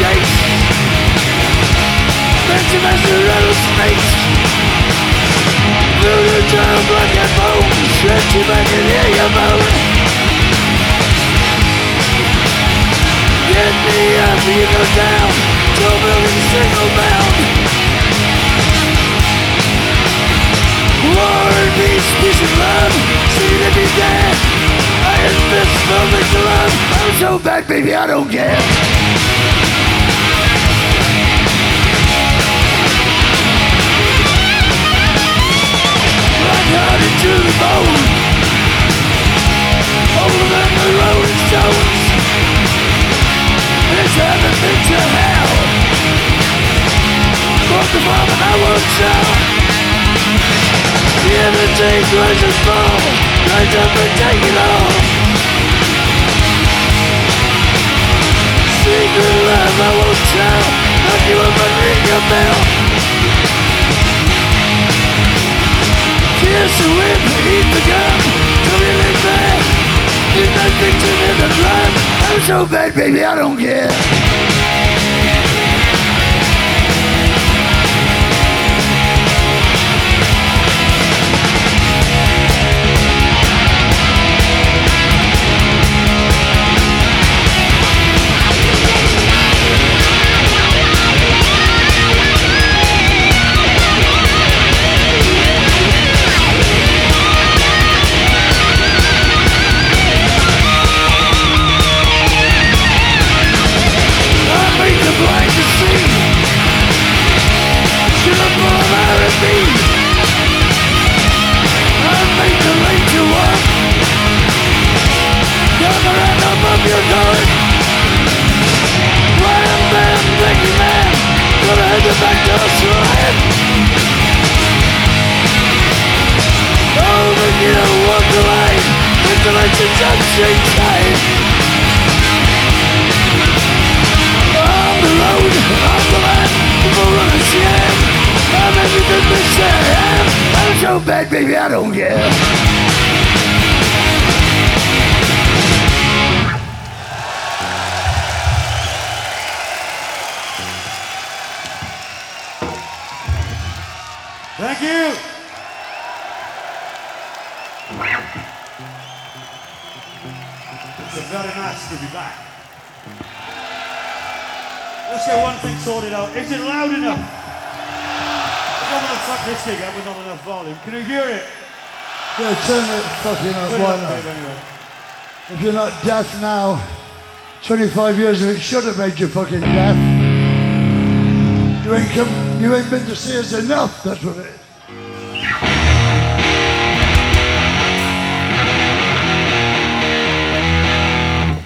chase. Massive as the rattlesnakes. Through the tunnel black and bone, stretch you back and hear your moan. Get me up, you go down, tall building single bound. War and peace, peace and love, see them be dead. Iron fist, velvet glove, I'm so bad baby I don't care. Black-hearted to the bone, older than the rolling stones. It's heaven, it's a hell. Walk the farm and I won't sell. The imitate pleasures fall, rise up and take it all. Secret love I won't tell, knock you up and ring your bell. Kiss the whip, eat the gum, come in and bed. Did not victim in the blood, I'm so bad baby I don't care. Bad baby, I don't care. Thank you. It's very nice to be back. Let's get one thing sorted out. Is it loud enough? I'm going to fuck this thing up with not enough volume. Can you hear it? Yeah, turn it fucking up, why not? Anyway. If you're not deaf now, 25 years of it should have made you fucking deaf. You ain't been to see us enough, that's what it is.